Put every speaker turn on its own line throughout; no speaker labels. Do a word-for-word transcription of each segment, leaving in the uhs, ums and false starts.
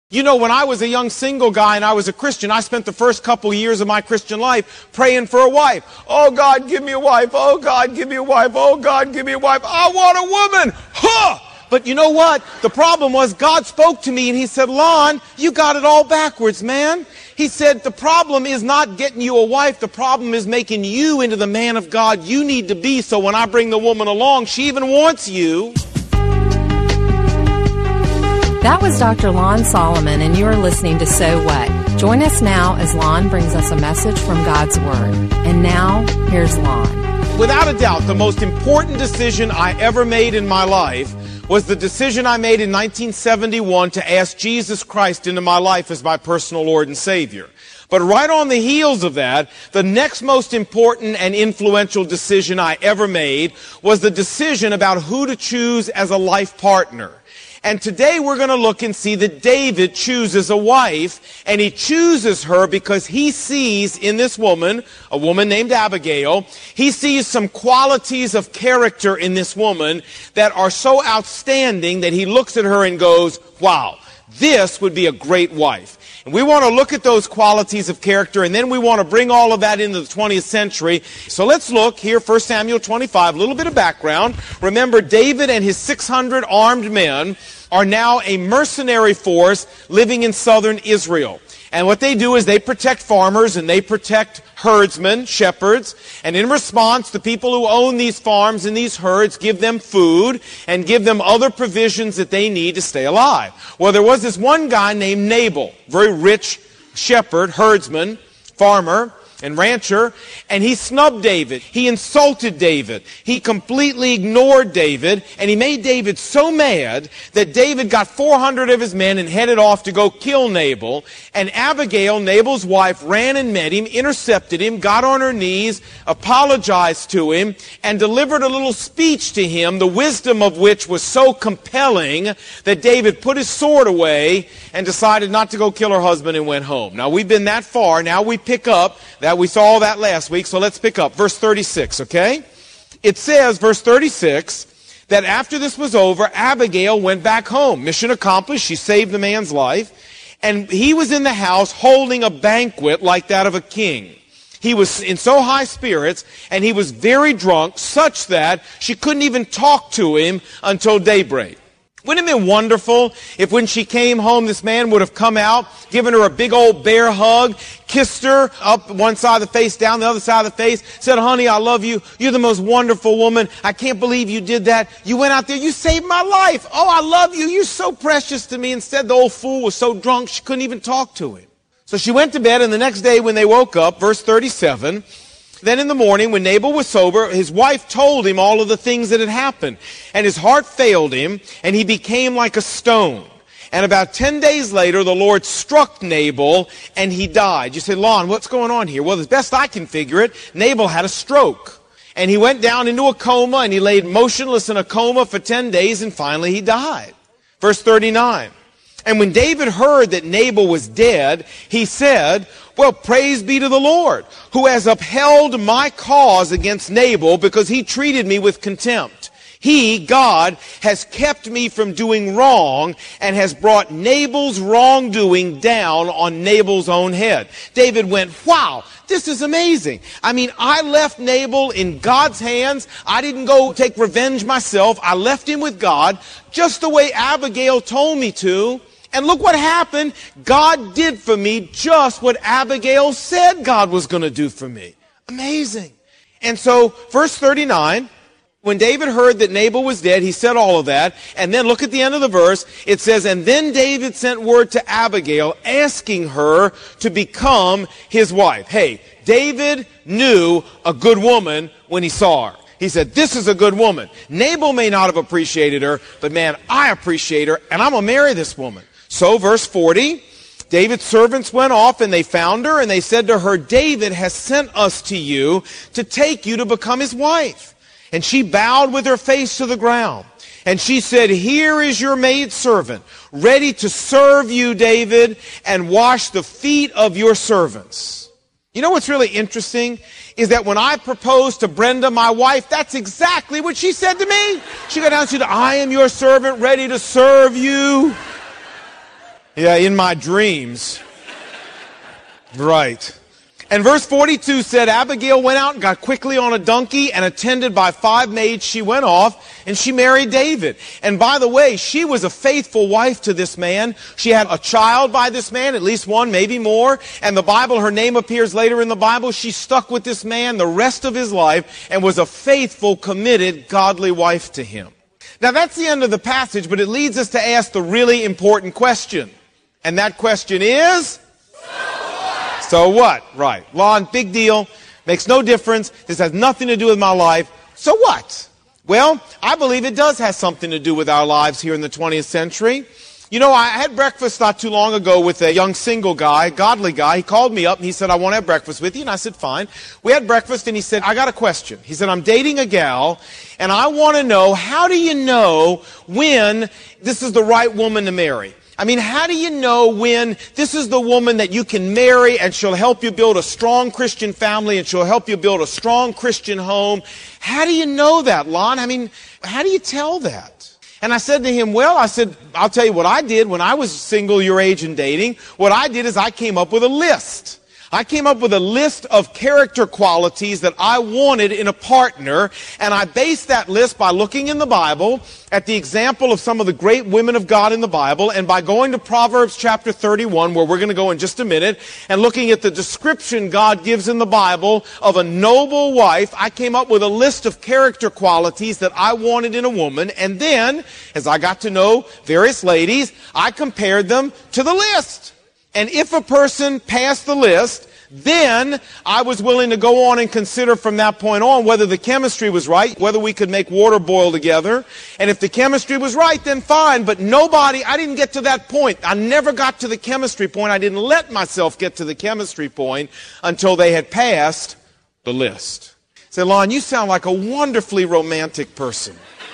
You know, when I was a young single guy and I was a Christian, I spent the first couple years of my Christian life praying for a wife. Oh, God, give me a wife. Oh, God, give me a wife. Oh, God, give me a wife. I want a woman. Huh! But you know what? The problem was God spoke to me and he said, Lon, you got it all backwards, man. He said, the problem is not getting you a wife. The problem is making you into the man of God you need to be. So when I bring the woman along, she even wants you.
That was Doctor Lon Solomon, and you are listening to So What? Join us now as Lon brings us a message from God's Word. And now, here's Lon.
Without a doubt, the most important decision I ever made in my life was the decision I made in nineteen seventy-one to ask Jesus Christ into my life as my personal Lord and Savior. But right on the heels of that, the next most important and influential decision I ever made was the decision about who to choose as a life partner. And today we're going to look and see that David chooses a wife, and he chooses her because he sees in this woman, a woman named Abigail, he sees some qualities of character in this woman that are so outstanding that he looks at her and goes, wow, this would be a great wife. And we want to look at those qualities of character, and then we want to bring all of that into the twentieth century. So let's look here, First Samuel twenty-five, a little bit of background. Remember, David and his six hundred armed men are now a mercenary force living in southern Israel. And what they do is they protect farmers and they protect herdsmen, shepherds. And in response, the people who own these farms and these herds give them food and give them other provisions that they need to stay alive. Well, there was this one guy named Nabal, very rich shepherd, herdsman, farmer, and rancher, and he snubbed David. He insulted David. He completely ignored David, and he made David so mad that David got four hundred of his men and headed off to go kill Nabal. And Abigail, Nabal's wife, ran and met him, intercepted him, got on her knees, apologized to him, and delivered a little speech to him, the wisdom of which was so compelling that David put his sword away and decided not to go kill her husband and went home. Now, we've been that far. Now we pick up. That we saw all that last week, so let's pick up. Verse thirty-six, okay? It says, verse thirty-six, that after this was over, Abigail went back home. Mission accomplished. She saved the man's life. And he was in the house holding a banquet like that of a king. He was in so high spirits, and he was very drunk, such that she couldn't even talk to him until daybreak. Wouldn't it have been wonderful if when she came home, this man would have come out, given her a big old bear hug, kissed her up one side of the face, down the other side of the face, said, honey, I love you. You're the most wonderful woman. I can't believe you did that. You went out there. You saved my life. Oh, I love you. You're so precious to me. Instead, the old fool was so drunk she couldn't even talk to him. So she went to bed, and the next day when they woke up, verse thirty-seven, then in the morning, when Nabal was sober, his wife told him all of the things that had happened. And his heart failed him, and he became like a stone. And about ten days later, the Lord struck Nabal, and he died. You say, Lon, what's going on here? Well, as best I can figure it, Nabal had a stroke. And he went down into a coma, and he laid motionless in a coma for ten days, and finally he died. Verse thirty-nine. And when David heard that Nabal was dead, he said, well, praise be to the Lord, who has upheld my cause against Nabal because he treated me with contempt. He, God, has kept me from doing wrong and has brought Nabal's wrongdoing down on Nabal's own head. David went, wow, this is amazing. I mean, I left Nabal in God's hands. I didn't go take revenge myself. I left him with God just the way Abigail told me to. And look what happened. God did for me just what Abigail said God was going to do for me. Amazing. And so, verse thirty-nine, when David heard that Nabal was dead, he said all of that. And then look at the end of the verse. It says, and then David sent word to Abigail asking her to become his wife. Hey, David knew a good woman when he saw her. He said, this is a good woman. Nabal may not have appreciated her, but man, I appreciate her, and I'm going to marry this woman. So, verse forty, David's servants went off, and they found her, and they said to her, David has sent us to you to take you to become his wife. And she bowed with her face to the ground. And she said, here is your maidservant, ready to serve you, David, and wash the feet of your servants. You know what's really interesting is that when I proposed to Brenda, my wife, that's exactly what she said to me. She got down and said, I am your servant, ready to serve you. Yeah, in my dreams. Right. And verse forty-two said, Abigail went out and got quickly on a donkey, and attended by five maids, she went off, and she married David. And by the way, she was a faithful wife to this man. She had a child by this man, at least one, maybe more. And the Bible, her name appears later in the Bible. She stuck with this man the rest of his life and was a faithful, committed, godly wife to him. Now that's the end of the passage, but it leads us to ask the really important question. And that question is... So what? Right. Lon, big deal. Makes no difference. This has nothing to do with my life. So what? Well, I believe it does have something to do with our lives here in the twentieth century. You know, I had breakfast not too long ago with a young single guy, godly guy. He called me up and he said, I want to have breakfast with you. And I said, fine. We had breakfast and he said, I got a question. He said, I'm dating a gal and I want to know, how do you know when this is the right woman to marry? I mean, how do you know when this is the woman that you can marry and she'll help you build a strong Christian family and she'll help you build a strong Christian home? How do you know that, Lon? I mean, how do you tell that? And I said to him, well, I said, I'll tell you what I did when I was single, your age, and dating. What I did is I came up with a list. I came up with a list of character qualities that I wanted in a partner, and I based that list by looking in the Bible at the example of some of the great women of God in the Bible, and by going to Proverbs chapter thirty-one, where we're going to go in just a minute, and looking at the description God gives in the Bible of a noble wife. I came up with a list of character qualities that I wanted in a woman, and then, as I got to know various ladies, I compared them to the list. And if a person passed the list, then I was willing to go on and consider from that point on whether the chemistry was right, whether we could make water boil together. And if the chemistry was right, then fine. But nobody, I didn't get to that point. I never got to the chemistry point. I didn't let myself get to the chemistry point until they had passed the list. Say, Lon, you sound like a wonderfully romantic person.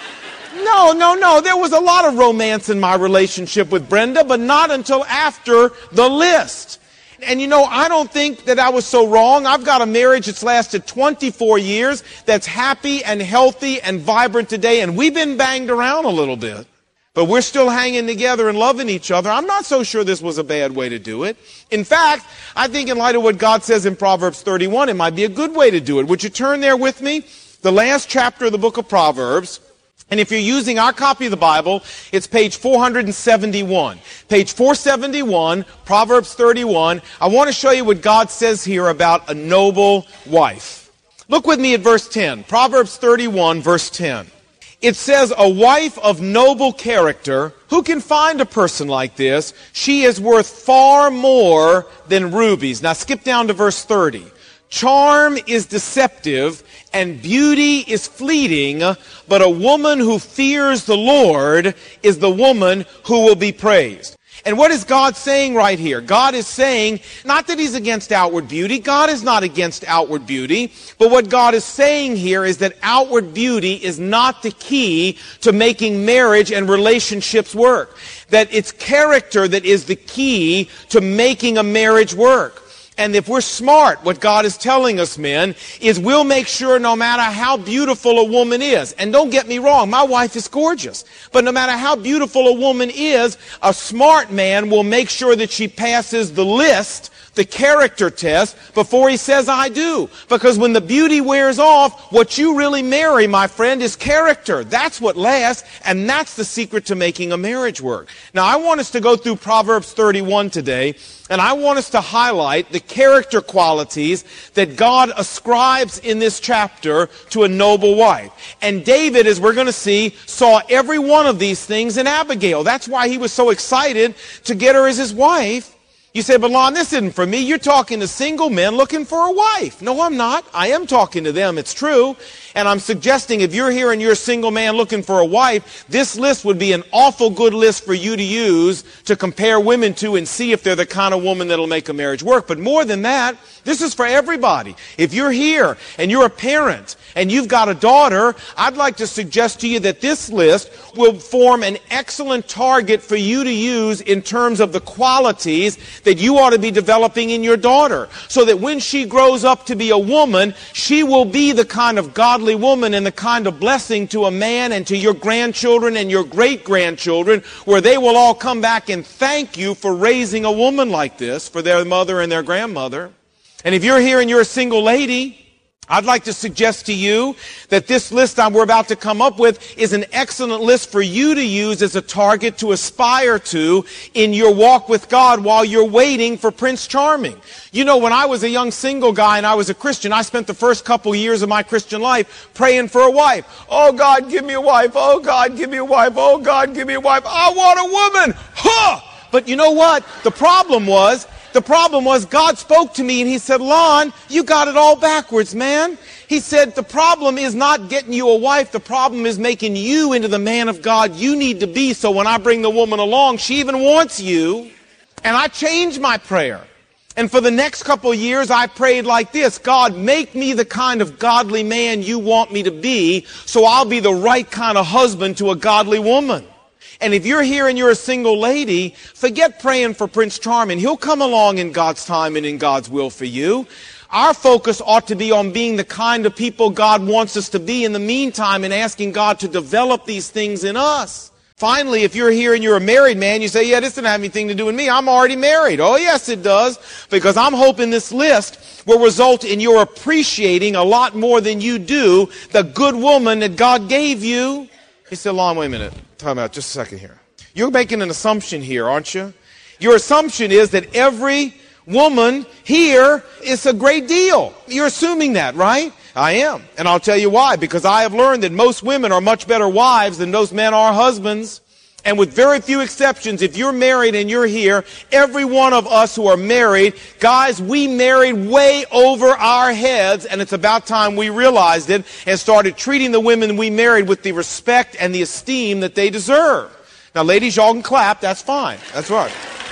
No, no, no. There was a lot of romance in my relationship with Brenda, but not until after the list. And you know, I don't think that I was so wrong. I've got a marriage that's lasted twenty-four years, that's happy and healthy and vibrant today, and we've been banged around a little bit. But we're still hanging together and loving each other. I'm not so sure this was a bad way to do it. In fact, I think in light of what God says in Proverbs thirty-one, it might be a good way to do it. Would you turn there with me? The last chapter of the book of Proverbs. And if you're using our copy of the Bible, it's page four seventy-one. Page four seventy-one, Proverbs thirty-one. I want to show you what God says here about a noble wife. Look with me at verse ten. Proverbs thirty-one, verse ten. It says, a wife of noble character, who can find a person like this? She is worth far more than rubies. Now skip down to verse thirty. Charm is deceptive and beauty is fleeting, but a woman who fears the Lord is the woman who will be praised. And what is God saying right here? God is saying, not that He's against outward beauty. God is not against outward beauty. But what God is saying here is that outward beauty is not the key to making marriage and relationships work. That it's character that is the key to making a marriage work. And if we're smart, what God is telling us, men, is we'll make sure no matter how beautiful a woman is, and don't get me wrong, my wife is gorgeous, but no matter how beautiful a woman is, a smart man will make sure that she passes the list, the character test, before he says, I do. Because when the beauty wears off, what you really marry, my friend, is character. That's what lasts, and that's the secret to making a marriage work. Now, I want us to go through Proverbs thirty-one today, and I want us to highlight the character qualities that God ascribes in this chapter to a noble wife. And David, as we're going to see, saw every one of these things in Abigail. That's why he was so excited to get her as his wife. You say, but Lon, this isn't for me. You're talking to single men looking for a wife. No, I'm not. I am talking to them. It's true. And I'm suggesting if you're here and you're a single man looking for a wife, this list would be an awful good list for you to use to compare women to and see if they're the kind of woman that'll make a marriage work. But more than that, this is for everybody. If you're here and you're a parent and you've got a daughter, I'd like to suggest to you that this list will form an excellent target for you to use in terms of the qualities that you ought to be developing in your daughter, so that when she grows up to be a woman, she will be the kind of godly godly woman and the kind of blessing to a man and to your grandchildren and your great-grandchildren, where they will all come back and thank you for raising a woman like this for their mother and their grandmother. And if you're here and you're a single lady, I'd like to suggest to you that this list that we're about to come up with is an excellent list for you to use as a target to aspire to in your walk with God while you're waiting for Prince Charming. You know, when I was a young single guy and I was a Christian, I spent the first couple years of my Christian life praying for a wife. Oh, God, give me a wife. Oh, God, give me a wife. Oh, God, give me a wife. I want a woman. Huh! But you know what? The problem was, The problem was God spoke to me and he said, Lon, you got it all backwards, man. He said, the problem is not getting you a wife. The problem is making you into the man of God you need to be. So when I bring the woman along, she even wants you. And I changed my prayer. And for the next couple of years, I prayed like this: God, make me the kind of godly man you want me to be, so I'll be the right kind of husband to a godly woman. And if you're here and you're a single lady, forget praying for Prince Charming. He'll come along in God's time and in God's will for you. Our focus ought to be on being the kind of people God wants us to be in the meantime, and asking God to develop these things in us. Finally, if you're here and you're a married man, you say, yeah, this doesn't have anything to do with me. I'm already married. Oh, yes, it does. Because I'm hoping this list will result in your appreciating a lot more than you do the good woman that God gave you. He said, Lon, wait a minute. Time out just a second here. You're making an assumption here, aren't you? Your assumption is that every woman here is a great deal. You're assuming that, right? I am. And I'll tell you why. Because I have learned that most women are much better wives than those men are husbands. And with very few exceptions, if you're married and you're here, every one of us who are married, guys, we married way over our heads, and it's about time we realized it and started treating the women we married with the respect and the esteem that they deserve. Now, ladies, y'all can clap. That's fine. That's right.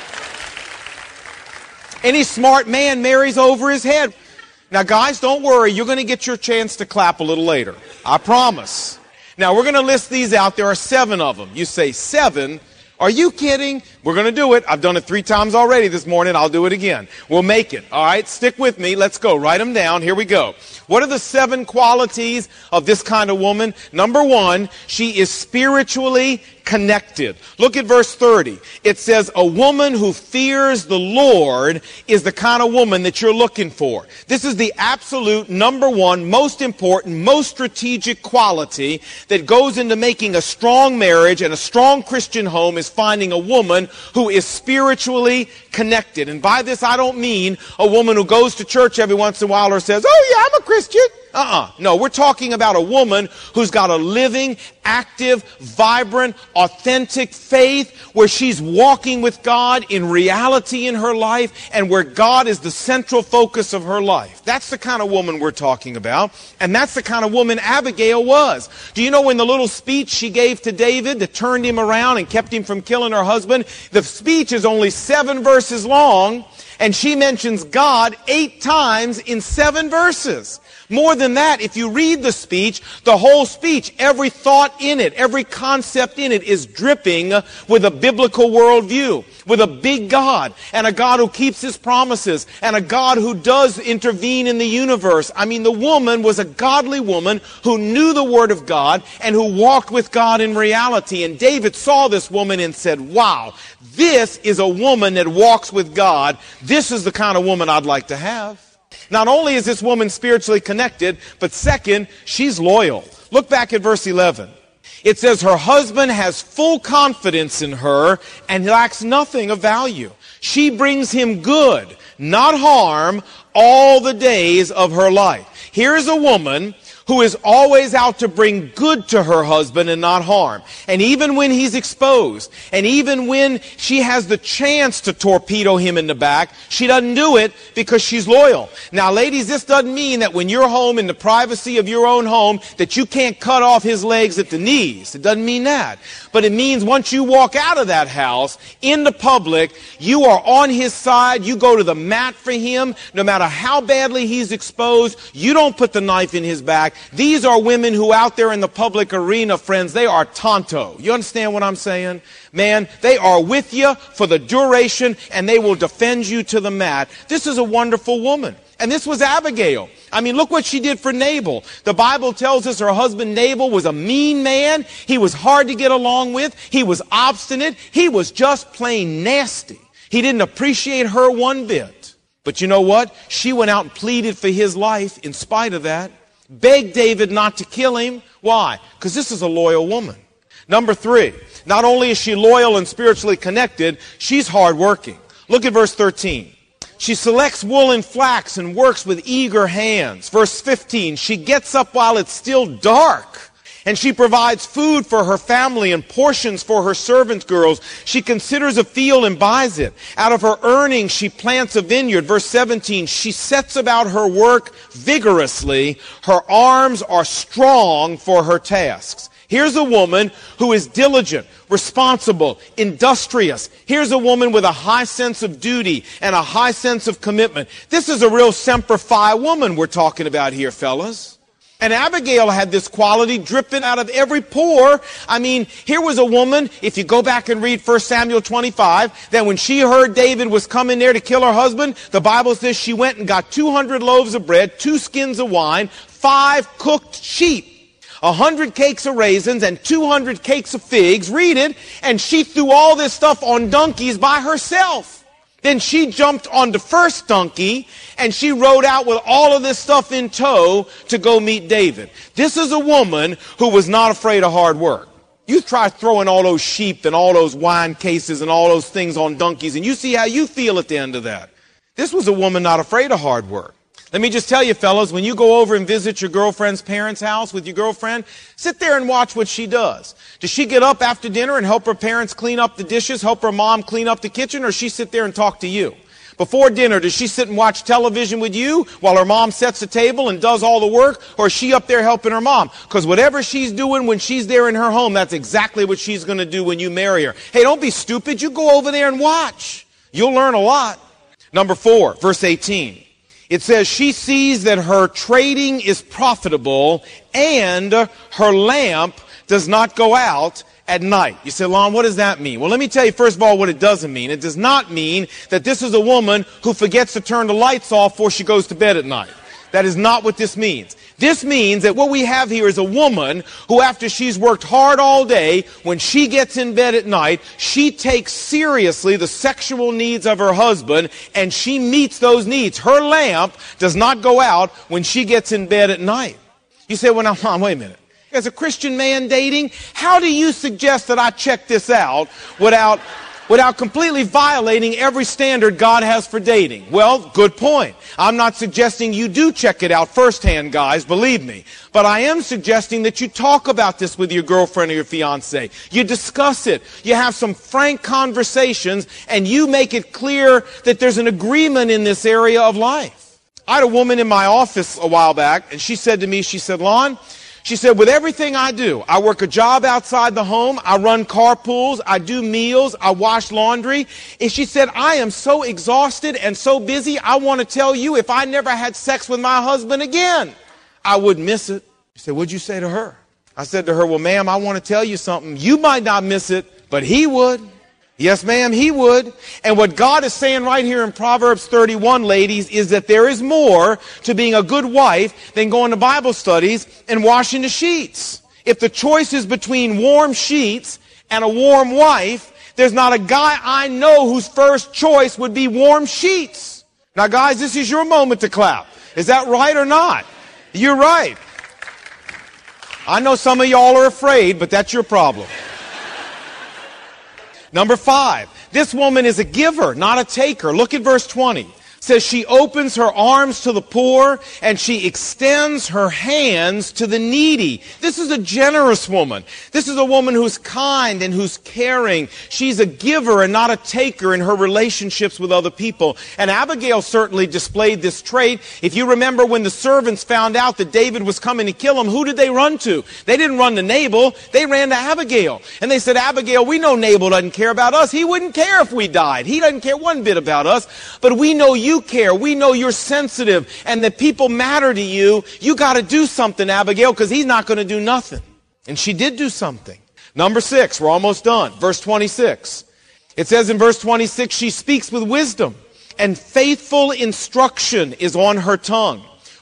Any smart man marries over his head. Now, guys, don't worry. You're going to get your chance to clap a little later. I promise. Now, we're going to list these out. There are seven of them. You say, seven? Are you kidding? We're going to do it. I've done it three times already this morning. I'll do it again. We'll make it. All right? Stick with me. Let's go. Write them down. Here we go. What are the seven qualities of this kind of woman? Number one, she is spiritually connected. Look at verse thirty. It says, a woman who fears the Lord is the kind of woman that you're looking for. This is the absolute number one, most important, most strategic quality that goes into making a strong marriage and a strong Christian home, is finding a woman who is spiritually connected. And by this, I don't mean a woman who goes to church every once in a while or says, oh yeah, I'm a Christian. Uh-uh. No, we're talking about a woman who's got a living, active, vibrant, authentic faith, where she's walking with God in reality in her life, and where God is the central focus of her life. That's the kind of woman we're talking about, and that's the kind of woman Abigail was. Do you know in the little speech she gave to David that turned him around and kept him from killing her husband, the speech is only seven verses long, and she mentions God eight times in seven verses. More than that, if you read the speech, the whole speech, every thought in it, every concept in it is dripping with a biblical worldview, with a big God, and a God who keeps his promises, and a God who does intervene in the universe. I mean, the woman was a godly woman who knew the Word of God and who walked with God in reality. And David saw this woman and said, wow, this is a woman that walks with God. This is the kind of woman I'd like to have. Not only is this woman spiritually connected, but second, she's loyal. Look back at verse eleven. It says her husband has full confidence in her and lacks nothing of value. She brings him good, not harm, all the days of her life. Here's a woman who is always out to bring good to her husband and not harm. And even when he's exposed, and even when she has the chance to torpedo him in the back, she doesn't do it because she's loyal. Now, ladies, this doesn't mean that when you're home in the privacy of your own home that you can't cut off his legs at the knees. It doesn't mean that. But it means once you walk out of that house in the public, you are on his side. You go to the mat for him. No matter how badly he's exposed, you don't put the knife in his back. These are women who out there in the public arena, friends, they are tonto. You understand what I'm saying? Man, they are with you for the duration, and they will defend you to the mat. This is a wonderful woman. And this was Abigail. I mean, look what she did for Nabal. The Bible tells us her husband Nabal was a mean man. He was hard to get along with. He was obstinate. He was just plain nasty. He didn't appreciate her one bit. But you know what? She went out and pleaded for his life in spite of that. Begged David not to kill him. Why? Because this is a loyal woman. Number three, not only is she loyal and spiritually connected, she's hardworking. Look at verse thirteen. She selects wool and flax and works with eager hands. Verse fifteen, she gets up while it's still dark. And she provides food for her family and portions for her servant girls. She considers a field and buys it. Out of her earnings, she plants a vineyard. Verse seventeen, she sets about her work vigorously. Her arms are strong for her tasks. Here's a woman who is diligent, responsible, industrious. Here's a woman with a high sense of duty and a high sense of commitment. This is a real Semper Fi woman we're talking about here, fellas. And Abigail had this quality dripping out of every pore. I mean, here was a woman, if you go back and read First Samuel twenty-five, that when she heard David was coming there to kill her husband, the Bible says she went and got two hundred loaves of bread, two skins of wine, five cooked sheep, a hundred cakes of raisins, and two hundred cakes of figs. Read it. And she threw all this stuff on donkeys by herself. Then she jumped on the first donkey, and she rode out with all of this stuff in tow to go meet David. This is a woman who was not afraid of hard work. You try throwing all those sheep and all those wine cases and all those things on donkeys, and you see how you feel at the end of that. This was a woman not afraid of hard work. Let me just tell you, fellas, when you go over and visit your girlfriend's parents' house with your girlfriend, sit there and watch what she does. Does she get up after dinner and help her parents clean up the dishes, help her mom clean up the kitchen, or does she sit there and talk to you? Before dinner, does she sit and watch television with you while her mom sets the table and does all the work, or is she up there helping her mom? Because whatever she's doing when she's there in her home, that's exactly what she's going to do when you marry her. Hey, don't be stupid. You go over there and watch. You'll learn a lot. Number four, verse eighteen. It says she sees that her trading is profitable and her lamp does not go out at night. You say, Lon, what does that mean? Well, let me tell you first of all what it doesn't mean. It does not mean that this is a woman who forgets to turn the lights off before she goes to bed at night. That is not what this means. This means that what we have here is a woman who, after she's worked hard all day, when she gets in bed at night, she takes seriously the sexual needs of her husband, and she meets those needs. Her lamp does not go out when she gets in bed at night. You say, well, now, Mom, wait a minute. As a Christian man dating, how do you suggest that I check this out without... without completely violating every standard God has for dating? Well, good point. I'm not suggesting you do check it out firsthand, guys, believe me. But I am suggesting that you talk about this with your girlfriend or your fiancé. You discuss it. You have some frank conversations, and you make it clear that there's an agreement in this area of life. I had a woman in my office a while back, and she said to me, she said, Lon, she said, with everything I do, I work a job outside the home, I run carpools, I do meals, I wash laundry. And she said, I am so exhausted and so busy, I want to tell you, if I never had sex with my husband again, I wouldn't miss it. She said, what'd you say to her? I said to her, well, ma'am, I want to tell you something. You might not miss it, but he would. Yes, ma'am, he would. And what God is saying right here in Proverbs thirty-one, ladies, is that there is more to being a good wife than going to Bible studies and washing the sheets. If the choice is between warm sheets and a warm wife, there's not a guy I know whose first choice would be warm sheets. Now, guys, this is your moment to clap. Is that right or not? You're right. I know some of y'all are afraid, but that's your problem. Number five, this woman is a giver, not a taker. Look at verse twenty. It says she opens her arms to the poor and she extends her hands to the needy. This is a generous woman. This is a woman who's kind and who's caring. She's a giver and not a taker in her relationships with other people. And Abigail certainly displayed this trait. If you remember when the servants found out that David was coming to kill him, who did they run to? They didn't run to Nabal. They ran to Abigail. And they said, Abigail, we know Nabal doesn't care about us. He wouldn't care if we died. He doesn't care one bit about us. But we know you care. We know you're sensitive and that people matter to you. You got to do something, Abigail, because he's not going to do nothing. And she did do something. Number six, we're almost done. Verse twenty-six. It says in verse twenty-six, she speaks with wisdom and faithful instruction is on her tongue.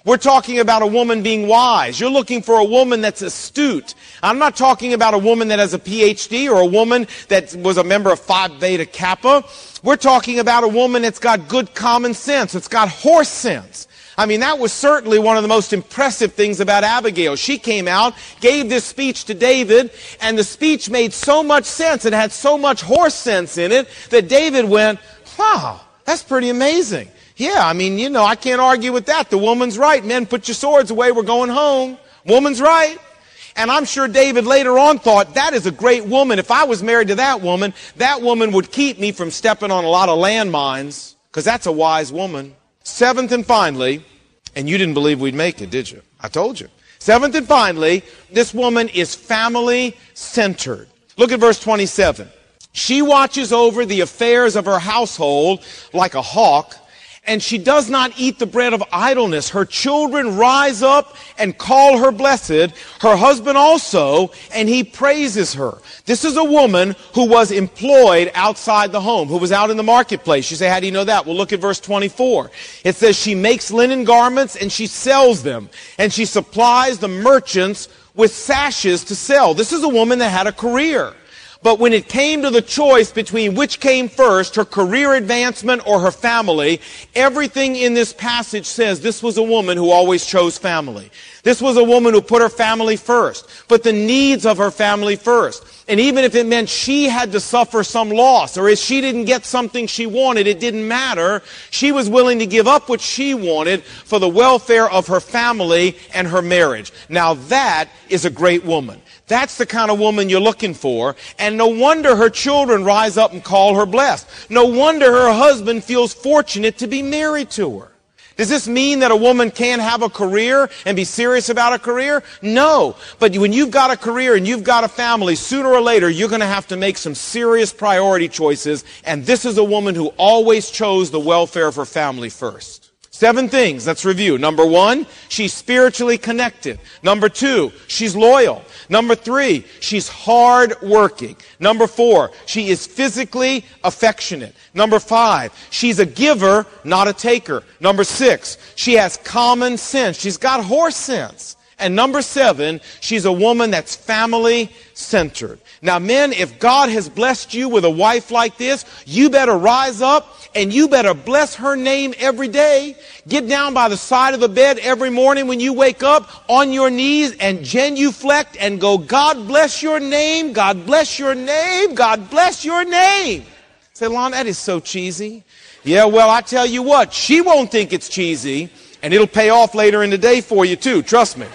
We're talking about a woman being wise. You're looking for a woman that's astute. I'm not talking about a woman that has a P H D or a woman that was a member of Phi Beta Kappa. We're talking about a woman that's got good common sense. It's got horse sense. I mean, that was certainly one of the most impressive things about Abigail. She came out, gave this speech to David, and the speech made so much sense. It had so much horse sense in it that David went, wow, that's pretty amazing. Yeah, I mean, you know, I can't argue with that. The woman's right. Men, put your swords away. We're going home. Woman's right. And I'm sure David later on thought, that is a great woman. If I was married to that woman, that woman would keep me from stepping on a lot of landmines, because that's a wise woman. Seventh and finally, and you didn't believe we'd make it, did you? I told you. Seventh and finally, this woman is family-centered. Look at verse twenty-seven. She watches over the affairs of her household like a hawk, and she does not eat the bread of idleness. Her children rise up and call her blessed, her husband also, and he praises her. This is a woman who was employed outside the home, who was out in the marketplace. You say, how do you know that? Well, look at verse twenty-four. It says she makes linen garments and she sells them, and she supplies the merchants with sashes to sell. This is a woman that had a career. But when it came to the choice between which came first, her career advancement or her family, everything in this passage says this was a woman who always chose family. This was a woman who put her family first, put the needs of her family first. And even if it meant she had to suffer some loss, or if she didn't get something she wanted, it didn't matter. She was willing to give up what she wanted for the welfare of her family and her marriage. Now that is a great woman. That's the kind of woman you're looking for. And no wonder her children rise up and call her blessed. No wonder her husband feels fortunate to be married to her. Does this mean that a woman can't have a career and be serious about a career? No. But when you've got a career and you've got a family, sooner or later you're going to have to make some serious priority choices. And this is a woman who always chose the welfare of her family first. Seven things. Let's review. Number one, she's spiritually connected. Number two, she's loyal. Number three, she's hard-working. Number four, she is physically affectionate. Number five, she's a giver, not a taker. Number six, she has common sense. She's got horse sense. And number seven, she's a woman that's family-centered. Now, men, if God has blessed you with a wife like this, you better rise up and you better bless her name every day. Get down by the side of the bed every morning when you wake up on your knees and genuflect and go, God bless your name, God bless your name, God bless your name. Say, Lon, that is so cheesy. Yeah, well, I tell you what, she won't think it's cheesy, and it'll pay off later in the day for you too, trust me.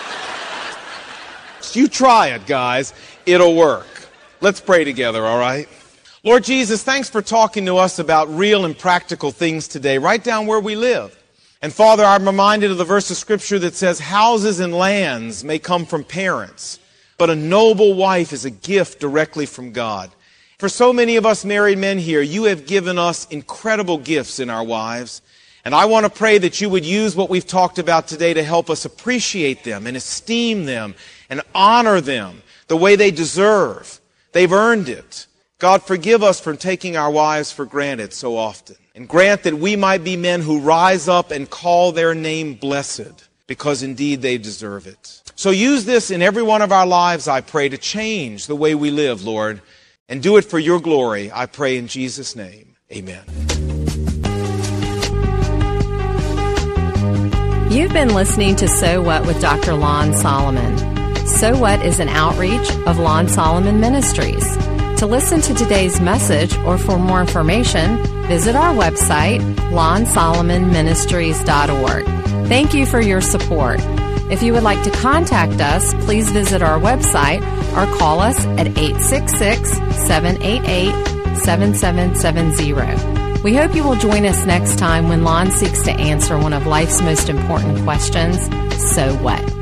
You try it, guys. It'll work. Let's pray together, all right? Lord Jesus, thanks for talking to us about real and practical things today, right down where we live. And Father, I'm reminded of the verse of Scripture that says, houses and lands may come from parents, but a noble wife is a gift directly from God. For so many of us married men here, you have given us incredible gifts in our wives. And I want to pray that you would use what we've talked about today to help us appreciate them and esteem them and honor them the way they deserve. They've earned it. God, forgive us for taking our wives for granted so often. And grant that we might be men who rise up and call their name blessed, because indeed they deserve it. So use this in every one of our lives, I pray, to change the way we live, Lord. And do it for your glory, I pray in Jesus' name. Amen.
You've been listening to So What with Doctor Lon Solomon. So What is an outreach of Lon Solomon Ministries. To listen to today's message or for more information, visit our website, lon solomon ministries dot org. Thank you for your support. If you would like to contact us, please visit our website or call us at eight six six, seven eight eight, seven seven seven zero. We hope you will join us next time when Lon seeks to answer one of life's most important questions, so what?